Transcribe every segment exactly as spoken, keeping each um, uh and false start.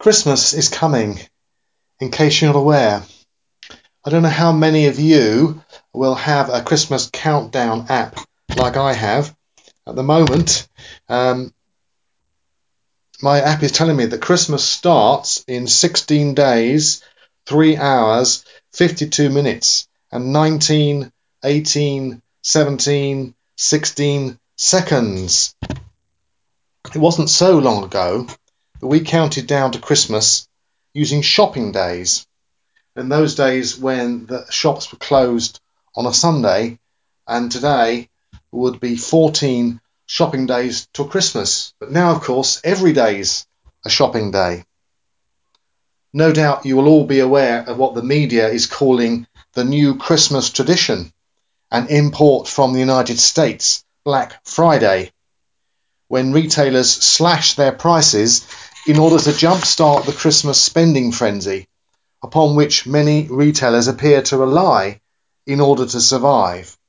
Christmas is coming, in case you're not aware. I don't know how many of you will have a Christmas countdown app like I have. At the moment, um, my app is telling me that Christmas starts in sixteen days, three hours, fifty-two minutes, and nineteen, eighteen, seventeen, sixteen seconds. It wasn't so long ago that we counted down to Christmas using shopping days. In those days when the shops were closed on a Sunday, and today would be fourteen shopping days till Christmas. But now, of course, every day's a shopping day. No doubt you will all be aware of what the media is calling the new Christmas tradition, an import from the United States, Black Friday, when retailers slash their prices in order to jumpstart the Christmas spending frenzy, upon which many retailers appear to rely in order to survive.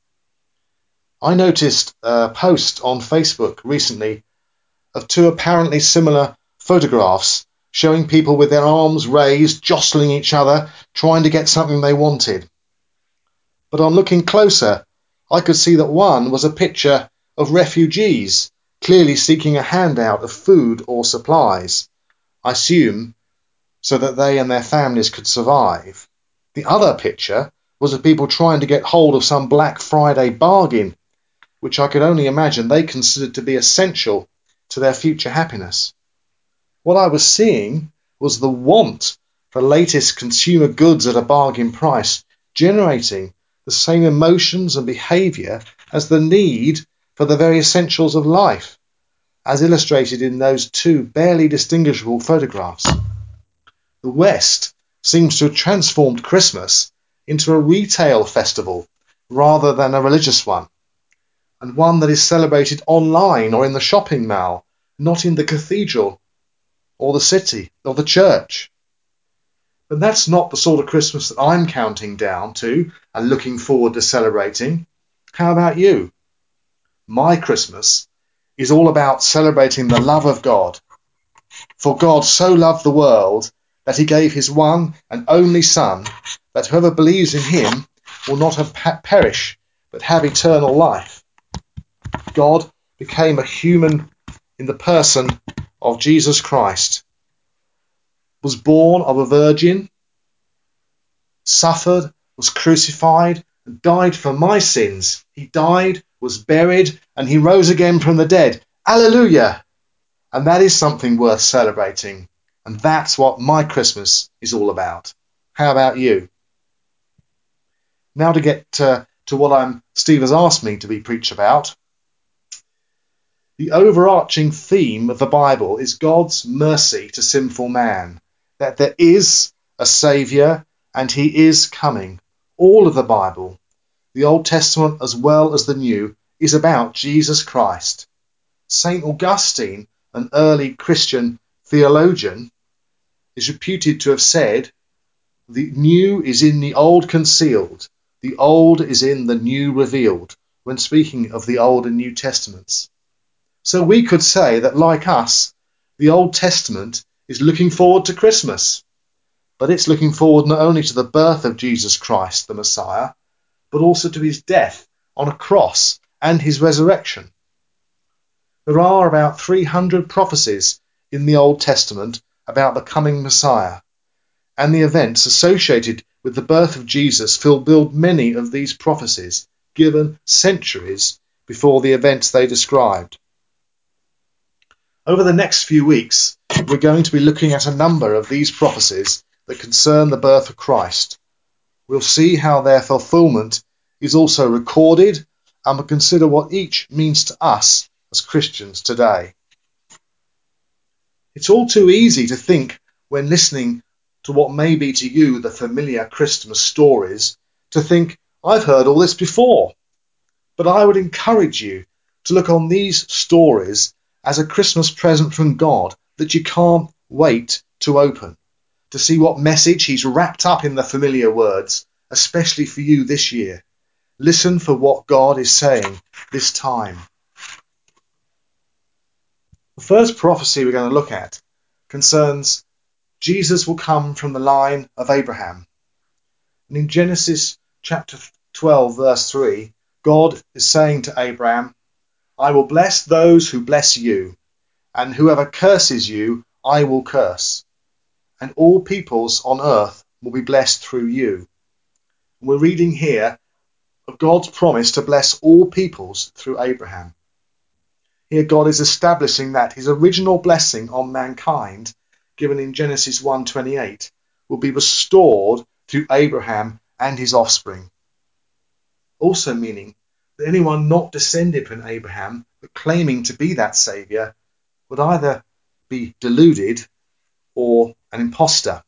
I noticed a post on Facebook recently of two apparently similar photographs showing people with their arms raised, jostling each other, trying to get something they wanted. But on looking closer, I could see that one was a picture of refugees, clearly seeking a handout of food or supplies, I assume so that they and their families could survive. The other picture was of people trying to get hold of some Black Friday bargain, which I could only imagine they considered to be essential to their future happiness. What I was seeing was the want for latest consumer goods at a bargain price, generating the same emotions and behaviour as the need for the very essentials of life, as illustrated in those two barely distinguishable photographs. The West seems to have transformed Christmas into a retail festival rather than a religious one, and one that is celebrated online or in the shopping mall, not in the cathedral or the city or the church. But that's not the sort of Christmas that I'm counting down to and looking forward to celebrating. How about you? My Christmas is all about celebrating the love of God. For God so loved the world that he gave his one and only Son, that whoever believes in him will not have perish, but have eternal life. God became a human in the person of Jesus Christ, was born of a virgin, suffered, was crucified, and died for my sins. He died, was buried, and he rose again from the dead. Alleluia! And that is something worth celebrating. And that's what my Christmas is all about. How about you? Now to get uh, to what I'm, Steve has asked me to be preach about. The overarching theme of the Bible is God's mercy to sinful man, that there is a Saviour and he is coming. All of the Bible, the Old Testament as well as the New, is about Jesus Christ. Saint Augustine, an early Christian theologian, is reputed to have said, "The new is in the old concealed, the old is in the new revealed," when speaking of the Old and New Testaments. So we could say that, like us, the Old Testament is looking forward to Christmas, but it's looking forward not only to the birth of Jesus Christ, the Messiah, but also to his death on a cross and his resurrection. There are about three hundred prophecies in the Old Testament about the coming Messiah, and the events associated with the birth of Jesus fulfilled many of these prophecies given centuries before the events they described. Over the next few weeks, we're going to be looking at a number of these prophecies that concern the birth of Christ. We'll see how their fulfillment is also recorded, and we'll consider what each means to us as Christians today. It's all too easy to think, when listening to what may be to you the familiar Christmas stories, to think, I've heard all this before. But I would encourage you to look on these stories as a Christmas present from God that you can't wait to open, to see what message he's wrapped up in the familiar words, especially for you this year. Listen for what God is saying this time. The first prophecy we're going to look at concerns Jesus will come from the line of Abraham. And in Genesis chapter twelve, verse three, God is saying to Abraham, I will bless those who bless you, and whoever curses you, I will curse. And all peoples on earth will be blessed through you. We're reading here of God's promise to bless all peoples through Abraham. Here God is establishing that his original blessing on mankind, given in Genesis one twenty-eight, will be restored through Abraham and his offspring. Also meaning that anyone not descended from Abraham, but claiming to be that saviour, would either be deluded or an impostor.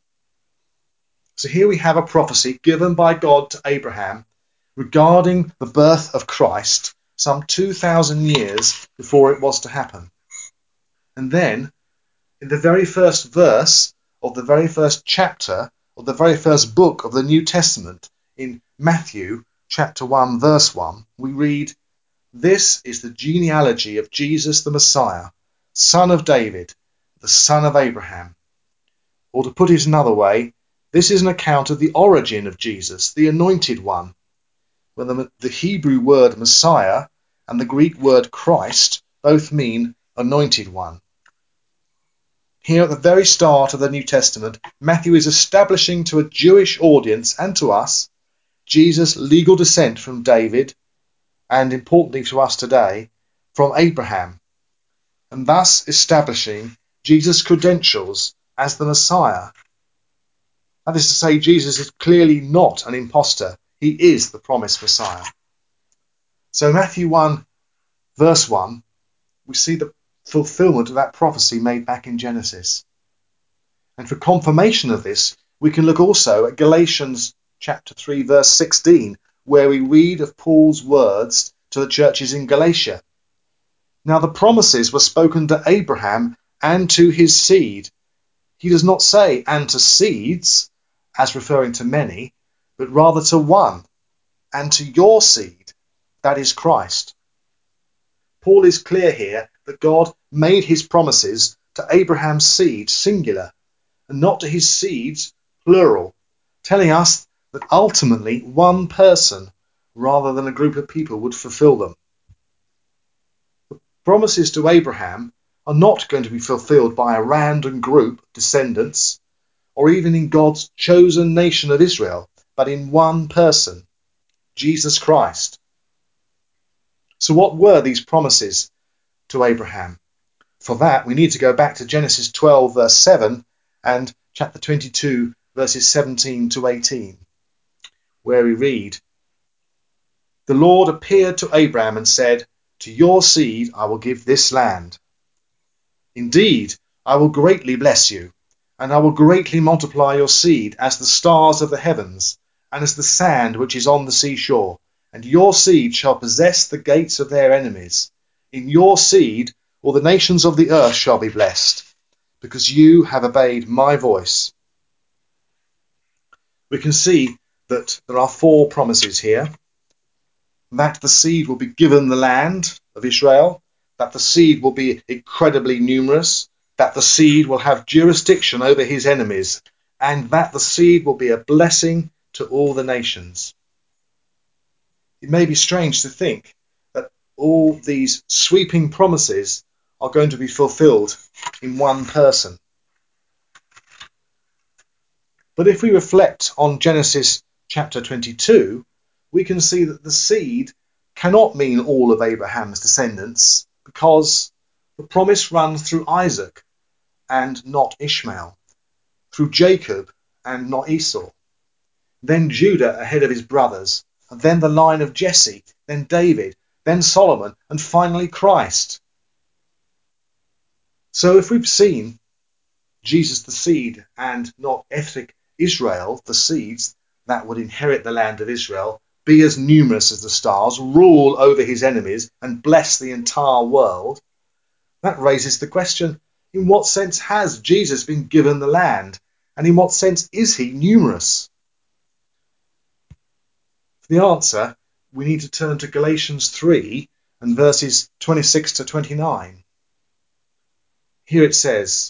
So here we have a prophecy given by God to Abraham regarding the birth of Christ some two thousand years before it was to happen. And then, in the very first verse of the very first chapter of the very first book of the New Testament, in Matthew chapter one, verse one, we read, This is the genealogy of Jesus the Messiah, son of David, the son of Abraham. Or to put it another way, this is an account of the origin of Jesus, the anointed one, when the, the Hebrew word Messiah and the Greek word Christ both mean anointed one. Here at the very start of the New Testament, Matthew is establishing to a Jewish audience and to us Jesus' legal descent from David, and importantly to us today, from Abraham, and thus establishing Jesus' credentials as the Messiah. That is to say, Jesus is clearly not an impostor. He is the promised Messiah. So Matthew one, verse one, we see the fulfillment of that prophecy made back in Genesis. And for confirmation of this, we can look also at Galatians chapter three, verse sixteen, where we read of Paul's words to the churches in Galatia. Now the promises were spoken to Abraham and to his seed. He does not say, and to seeds, as referring to many, but rather to one, and to your seed, that is Christ. Paul is clear here that God made his promises to Abraham's seed, singular, and not to his seeds, plural, telling us that ultimately one person, rather than a group of people, would fulfill them. The promises to Abraham are not going to be fulfilled by a random group of descendants, or even in God's chosen nation of Israel, but in one person, Jesus Christ. So what were these promises to Abraham? For that, we need to go back to Genesis twelve, verse seven, and chapter twenty-two, verses seventeen to eighteen, where we read, The Lord appeared to Abraham and said, To your seed I will give this land. Indeed, I will greatly bless you, and I will greatly multiply your seed as the stars of the heavens, and as the sand which is on the seashore. And your seed shall possess the gates of their enemies. In your seed all the nations of the earth shall be blessed, because you have obeyed my voice. We can see that there are four promises here. That the seed will be given the land of Israel, that the seed will be incredibly numerous, that the seed will have jurisdiction over his enemies, and that the seed will be a blessing to all the nations. It may be strange to think that all these sweeping promises are going to be fulfilled in one person. But if we reflect on Genesis chapter twenty-two, we can see that the seed cannot mean all of Abraham's descendants, because the promise runs through Isaac and not Ishmael, through Jacob and not Esau, then Judah ahead of his brothers, and then the line of Jesse, then David, then Solomon, and finally Christ. So if we've seen Jesus the seed and not ethnic Israel, the seeds that would inherit the land of Israel, be as numerous as the stars, rule over his enemies, and bless the entire world, that raises the question, in what sense has Jesus been given the land? And in what sense is he numerous? For the answer, we need to turn to Galatians three and verses twenty-six to twenty-nine. Here it says,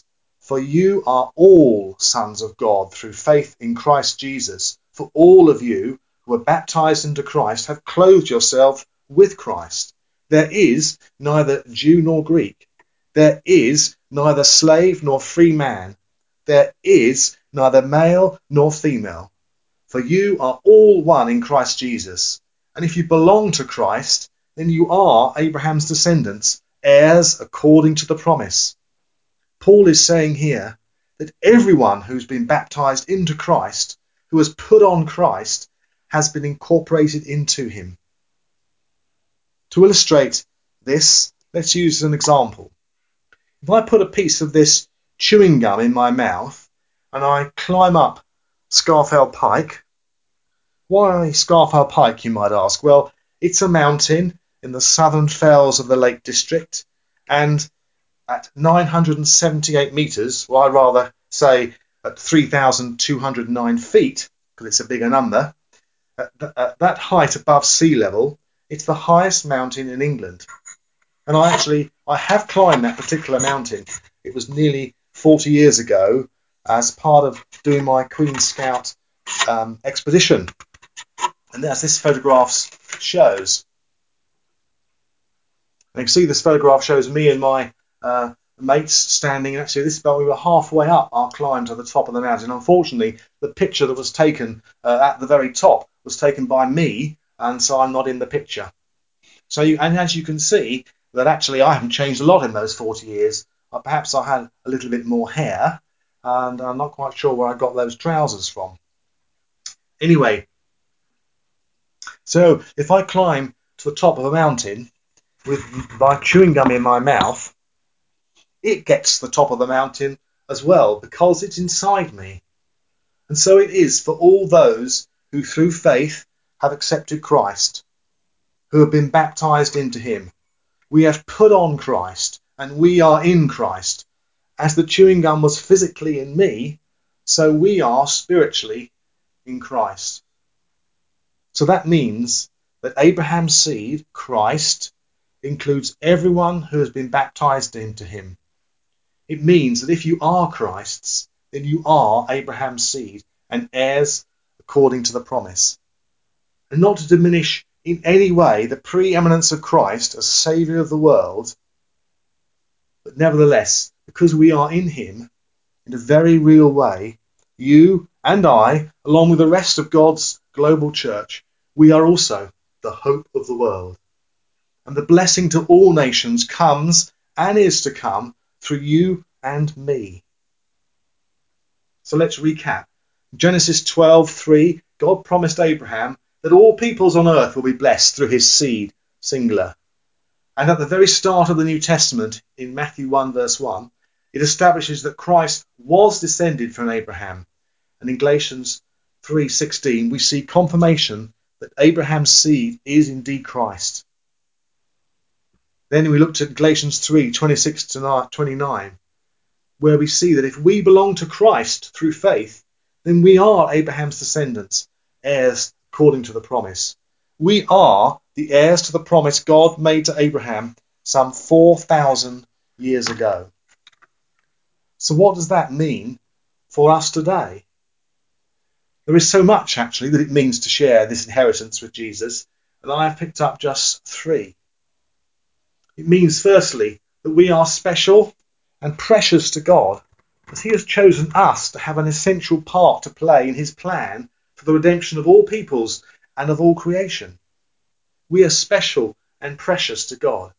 For you are all sons of God through faith in Christ Jesus. For all of you who are baptized into Christ have clothed yourself with Christ. There is neither Jew nor Greek. There is neither slave nor free man. There is neither male nor female. For you are all one in Christ Jesus. And if you belong to Christ, then you are Abraham's descendants, heirs according to the promise. Paul is saying here that everyone who's been baptized into Christ, who has put on Christ, has been incorporated into him. To illustrate this, let's use an example. If I put a piece of this chewing gum in my mouth and I climb up Scafell Pike. Why Scafell Pike, you might ask? Well, it's a mountain in the southern fells of the Lake District, and at nine hundred seventy-eight metres, or I'd rather say at three thousand two hundred nine feet, because it's a bigger number, at, th- at that height above sea level, it's the highest mountain in England. And I actually, I have climbed that particular mountain. It was nearly forty years ago as part of doing my Queen Scout um, expedition. And as this photograph shows, and you can see this photograph shows me and my uh, mates standing. Actually, this is about we were halfway up our climb to the top of the mountain. Unfortunately, the picture that was taken uh, at the very top was taken by me, and so I'm not in the picture. So, you, and as you can see, that actually I haven't changed a lot in those forty years. Uh, perhaps I had a little bit more hair, and I'm not quite sure where I got those trousers from. Anyway, so if I climb to the top of a mountain with my chewing gum in my mouth, it gets to the top of the mountain as well because it's inside me. And so it is for all those who through faith have accepted Christ, who have been baptized into him. We have put on Christ and we are in Christ. As the chewing gum was physically in me, so we are spiritually in Christ. So that means that Abraham's seed, Christ, includes everyone who has been baptized into him. It means that if you are Christ's, then you are Abraham's seed and heirs according to the promise. And not to diminish in any way the preeminence of Christ as Saviour of the world, but nevertheless, because we are in him, in a very real way, you and I, along with the rest of God's global church, we are also the hope of the world. And the blessing to all nations comes and is to come through you and me. So let's recap. Genesis twelve three, God promised Abraham that all peoples on earth will be blessed through his seed, singular. And at the very start of the New Testament, in Matthew one verse one, it establishes that Christ was descended from Abraham. And in Galatians three sixteen, we see confirmation that Abraham's seed is indeed Christ. Then we looked at Galatians three twenty-six to twenty-nine, where we see that if we belong to Christ through faith, then we are Abraham's descendants, heirs according to the promise. We are the heirs to the promise God made to Abraham some four thousand years ago. So what does that mean for us today? There is so much, actually, that it means to share this inheritance with Jesus, and I have picked up just three. It means, firstly, that we are special and precious to God, as he has chosen us to have an essential part to play in his plan for the redemption of all peoples and of all creation. We are special and precious to God.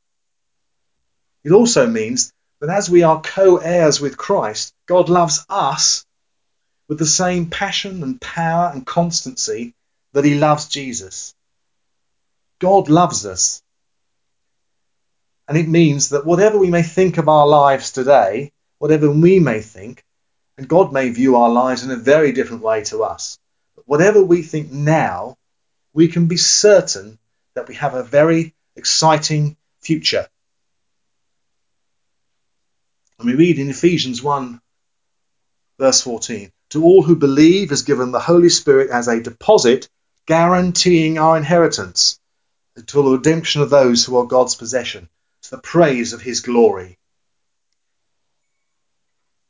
It also means that as we are co-heirs with Christ, God loves us with the same passion and power and constancy that he loves Jesus. God loves us. And it means that whatever we may think of our lives today, whatever we may think, and God may view our lives in a very different way to us, but whatever we think now, we can be certain that we have a very exciting future. And we read in Ephesians one, verse fourteen, to all who believe is given the Holy Spirit as a deposit, guaranteeing our inheritance until the redemption of those who are God's possession, to the praise of his glory.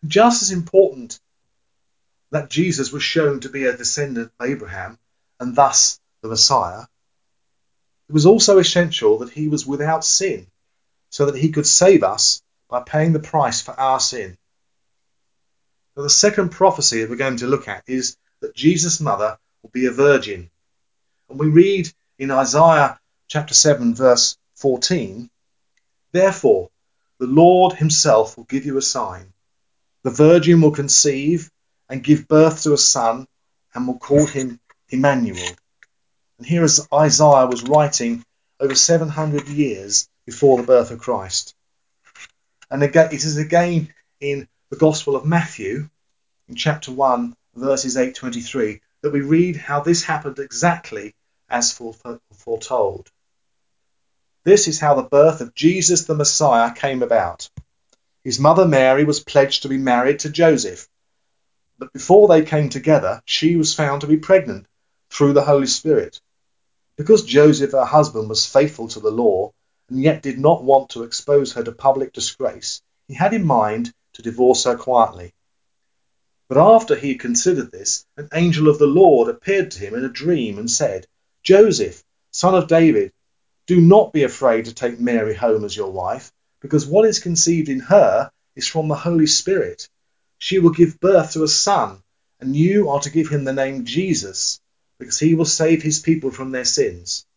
Just as important that Jesus was shown to be a descendant of Abraham and thus the Messiah, it was also essential that he was without sin so that he could save us by paying the price for our sin. Now, the second prophecy that we're going to look at is that Jesus' mother will be a virgin. And we read in Isaiah chapter seven verse fourteen, "Therefore the Lord himself will give you a sign. The virgin will conceive and give birth to a son and will call him Emmanuel." And here is Isaiah was writing over seven hundred years before the birth of Christ. And again, it is again in the Gospel of Matthew, in chapter one, verses eight to twenty-three, that we read how this happened exactly as foretold. This is how the birth of Jesus the Messiah came about. His mother Mary was pledged to be married to Joseph, but before they came together, she was found to be pregnant through the Holy Spirit. Because Joseph, her husband, was faithful to the law and yet did not want to expose her to public disgrace, he had in mind to divorce her quietly. But after he had considered this, an angel of the Lord appeared to him in a dream and said, "Joseph, son of David, do not be afraid to take Mary home as your wife, because what is conceived in her is from the Holy Spirit. She will give birth to a son, and you are to give him the name Jesus, because he will save his people from their sins."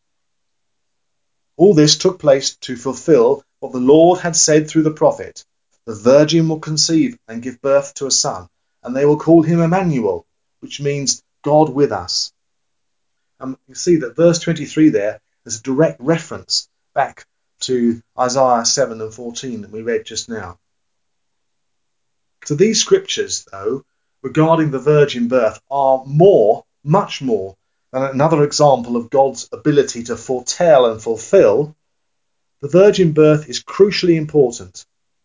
All this took place to fulfill what the Lord had said through the prophet. The virgin will conceive and give birth to a son, and they will call him Emmanuel, which means God with us. And you see that verse twenty-three there is a direct reference back to Isaiah seven and fourteen that we read just now. So these scriptures, though, regarding the virgin birth are more, much more, than another example of God's ability to foretell and fulfill. The virgin birth is crucially important.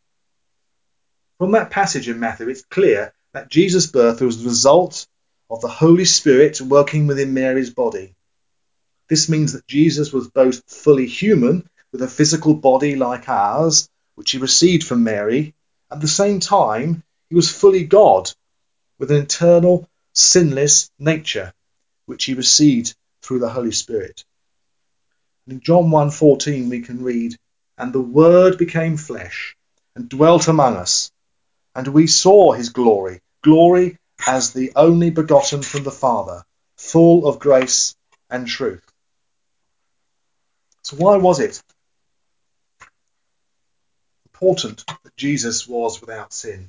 From that passage in Matthew, it's clear that Jesus' birth was the result of the Holy Spirit working within Mary's body. This means that Jesus was both fully human, with a physical body like ours, which he received from Mary. At the same time, he was fully God, with an eternal, sinless nature, which he received through the Holy Spirit. And in John one fourteen we can read, "And the Word became flesh and dwelt among us, and we saw his glory, glory as the only begotten from the Father, full of grace and truth." So why was it important that Jesus was without sin?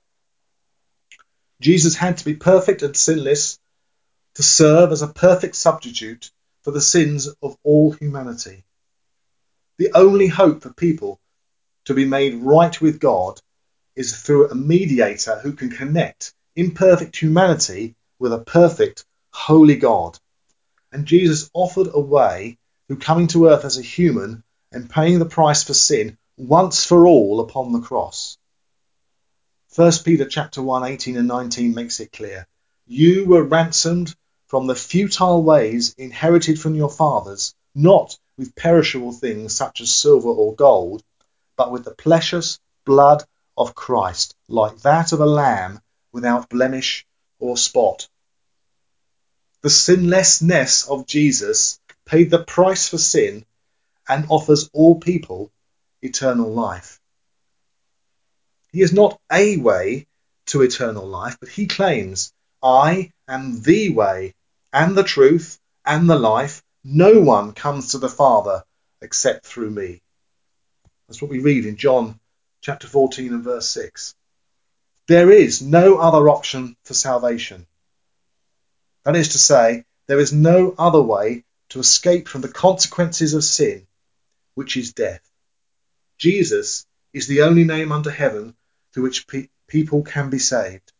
Jesus had to be perfect and sinless to serve as a perfect substitute for the sins of all humanity. The only hope for people to be made right with God is through a mediator who can connect imperfect humanity with a perfect, holy God. And Jesus offered a way through coming to earth as a human and paying the price for sin once for all upon the cross. First Peter chapter one, eighteen and nineteen makes it clear. "You were ransomed from the futile ways inherited from your fathers, not with perishable things such as silver or gold, but with the precious blood of Christ, like that of a lamb without blemish or spot." The sinlessness of Jesus paid the price for sin and offers all people eternal life. He is not a way to eternal life, but he claims, "I am the way and the truth and the life. No one comes to the Father except through me." That's what we read in John chapter fourteen and verse six. There is no other option for salvation. That is to say, there is no other way to escape from the consequences of sin, which is death. Jesus is the only name under heaven through which pe- people can be saved.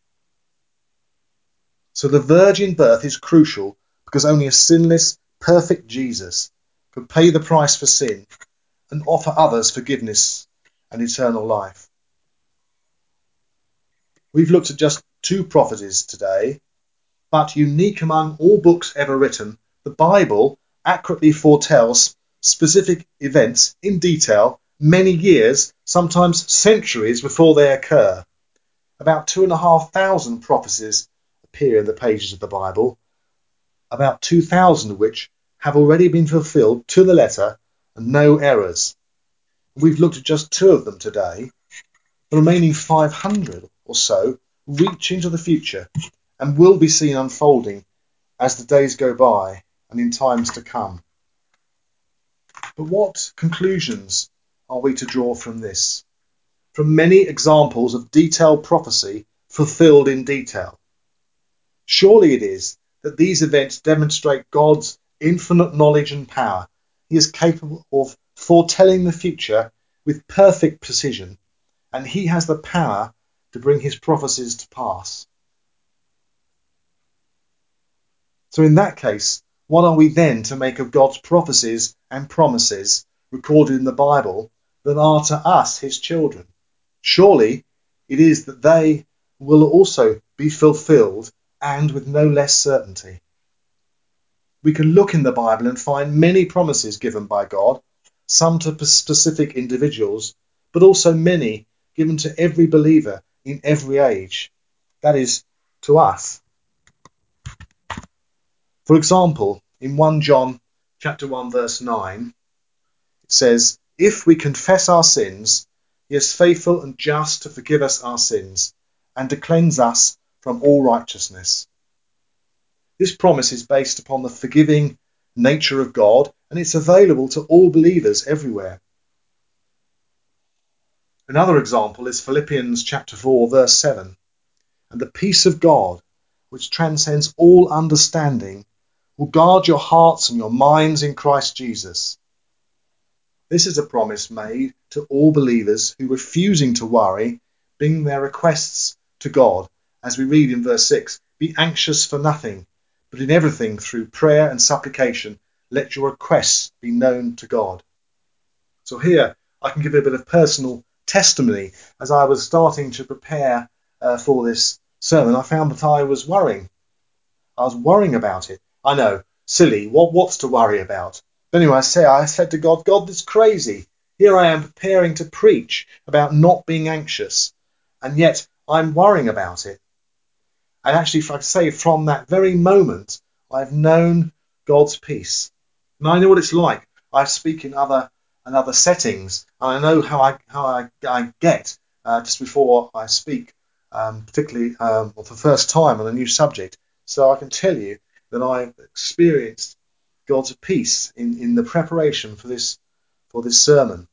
So the virgin birth is crucial because only a sinless, perfect Jesus could pay the price for sin and offer others forgiveness and eternal life. We've looked at just two prophecies today, but unique among all books ever written, the Bible accurately foretells specific events in detail many years, sometimes centuries before they occur. About two and a half thousand prophecies appear in the pages of the Bible, about two thousand of which have already been fulfilled to the letter and no errors. We've looked at just two of them today. The remaining five hundred or so reach into the future and will be seen unfolding as the days go by and in times to come. But what conclusions are we to draw from this? From many examples of detailed prophecy fulfilled in detail. Surely it is that these events demonstrate God's infinite knowledge and power. He is capable of foretelling the future with perfect precision, and he has the power to bring his prophecies to pass. So in that case, what are we then to make of God's prophecies and promises recorded in the Bible that are to us, his children? Surely it is that they will also be fulfilled, and with no less certainty. We can look in the Bible and find many promises given by God, some to specific individuals, but also many given to every believer in every age. That is, to us. For example, in First John chapter one verse nine, it says, "If we confess our sins, he is faithful and just to forgive us our sins and to cleanse us from all righteousness." This promise is based upon the forgiving nature of God, and it's available to all believers everywhere. Another example is Philippians chapter four verse seven, "And the peace of God, which transcends all understanding, will guard your hearts and your minds in Christ Jesus." This is a promise made to all believers who, refusing to worry, bring their requests to God, as we read in verse six, "Be anxious for nothing, but in everything through prayer and supplication, let your requests be known to God." So here I can give a bit of personal testimony. As I was starting to prepare uh, for this sermon, I found that I was worrying. I was worrying about it. I know, silly, what what's to worry about? But anyway, I say I said to God, God, this is crazy. Here I am preparing to preach about not being anxious, and yet I'm worrying about it. And actually, if I say, from that very moment, I've known God's peace. And I know what it's like. I speak in other in other settings, and I know how I how I, I get uh, just before I speak, um, particularly um, for the first time on a new subject. So I can tell you that I've experienced God's peace in, in the preparation for this for this sermon.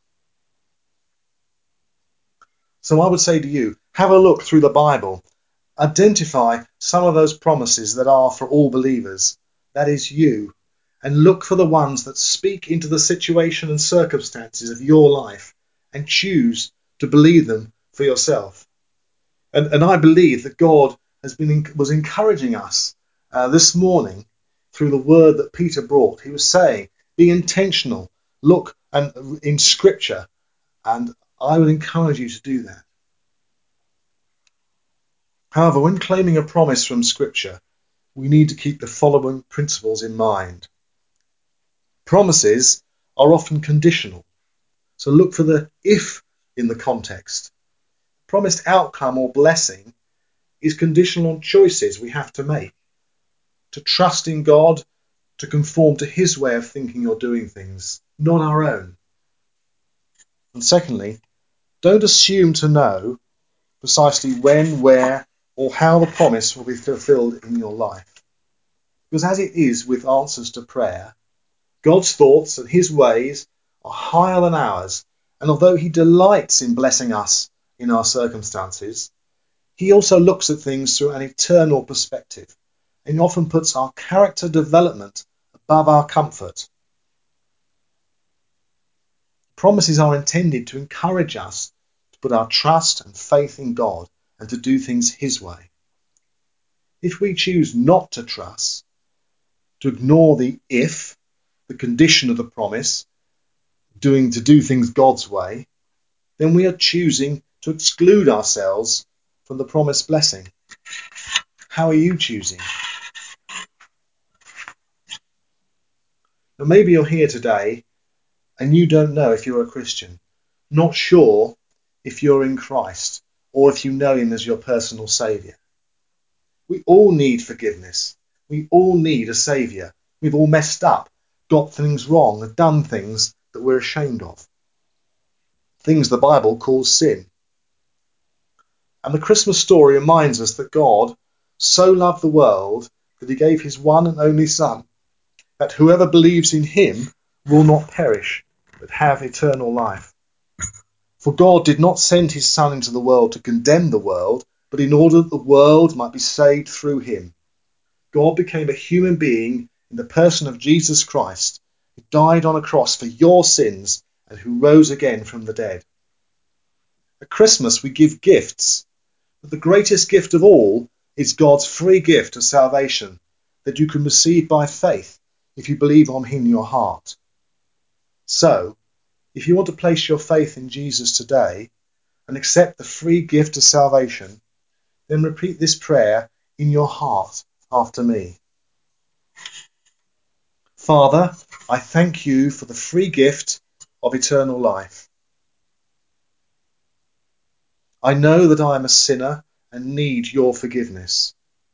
So I would say to you, have a look through the Bible. Identify some of those promises that are for all believers, that is you, and look for the ones that speak into the situation and circumstances of your life, and choose to believe them for yourself. And, and I believe that God has been was encouraging us uh, this morning through the word that Peter brought. He was saying, be intentional, look and in Scripture, and I would encourage you to do that. However, when claiming a promise from Scripture, we need to keep the following principles in mind. Promises are often conditional, so look for the if in the context. Promised outcome or blessing is conditional on choices we have to make, to trust in God, to conform to his way of thinking or doing things, not our own. And secondly, don't assume to know precisely when, where, or how the promise will be fulfilled in your life. Because as it is with answers to prayer, God's thoughts and his ways are higher than ours, and although he delights in blessing us in our circumstances, he also looks at things through an eternal perspective, and he often puts our character development above our comfort. Promises are intended to encourage us to put our trust and faith in God and to do things his way. If we choose not to trust, to ignore the if, the condition of the promise, doing to do things God's way, then we are choosing to exclude ourselves from the promised blessing. How are you choosing? Now maybe you're here today and you don't know if you're a Christian, not sure if you're in Christ, or if you know him as your personal saviour. We all need forgiveness. We all need a saviour. We've all messed up, got things wrong, and done things that we're ashamed of. Things the Bible calls sin. And the Christmas story reminds us that God so loved the world that he gave his one and only Son, that whoever believes in him will not perish, but have eternal life. For God did not send his Son into the world to condemn the world, but in order that the world might be saved through him. God became a human being in the person of Jesus Christ, who died on a cross for your sins and who rose again from the dead. At Christmas we give gifts, but the greatest gift of all is God's free gift of salvation that you can receive by faith if you believe on him in your heart. So, if you want to place your faith in Jesus today and accept the free gift of salvation, then repeat this prayer in your heart after me. Father, I thank you for the free gift of eternal life. I know that I am a sinner and need your forgiveness.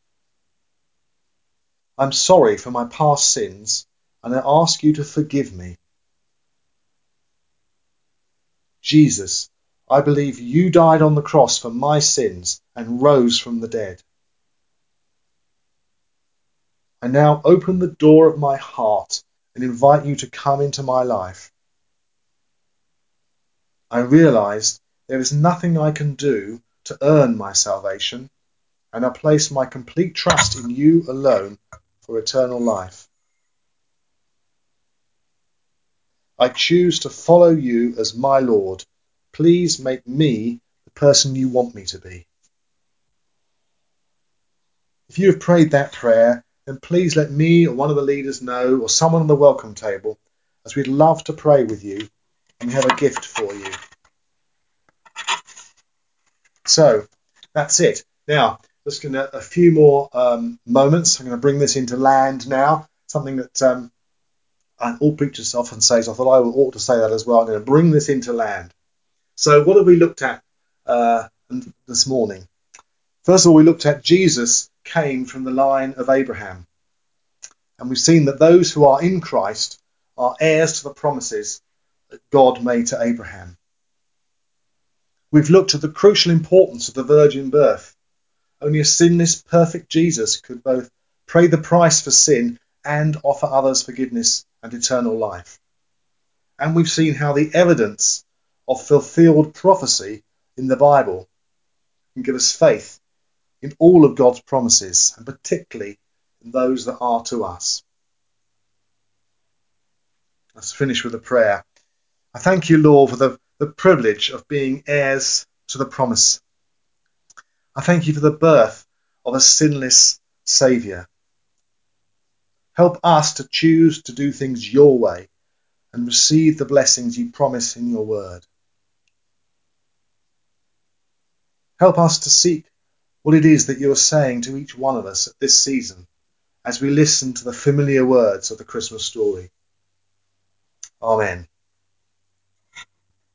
I'm sorry for my past sins and I ask you to forgive me. Jesus, I believe you died on the cross for my sins and rose from the dead. I now open the door of my heart and invite you to come into my life. I realise there is nothing I can do to earn my salvation, and I place my complete trust in you alone for eternal life. I choose to follow you as my Lord. Please make me the person you want me to be. If you have prayed that prayer, then please let me or one of the leaders know, or someone on the welcome table, as we'd love to pray with you and we have a gift for you. So that's it. Now, just going to a few more um, moments. I'm going to bring this into land now. Something that um, all preachers often say, so I thought I ought to say that as well. I'm going to bring this into land. So what have we looked at uh, this morning? First of all, we looked at Jesus came from the line of Abraham. And we've seen that those who are in Christ are heirs to the promises that God made to Abraham. We've looked at the crucial importance of the virgin birth. Only a sinless, perfect Jesus could both pay the price for sin and offer others forgiveness and eternal life. And we've seen how the evidence of fulfilled prophecy in the Bible can give us faith in all of God's promises, and particularly in those that are to us. Let's finish with a prayer. I thank you, Lord, for the, the privilege of being heirs to the promise. I thank you for the birth of a sinless Saviour. Help us to choose to do things your way and receive the blessings you promise in your word. Help us to seek what it is that you are saying to each one of us at this season as we listen to the familiar words of the Christmas story. Amen.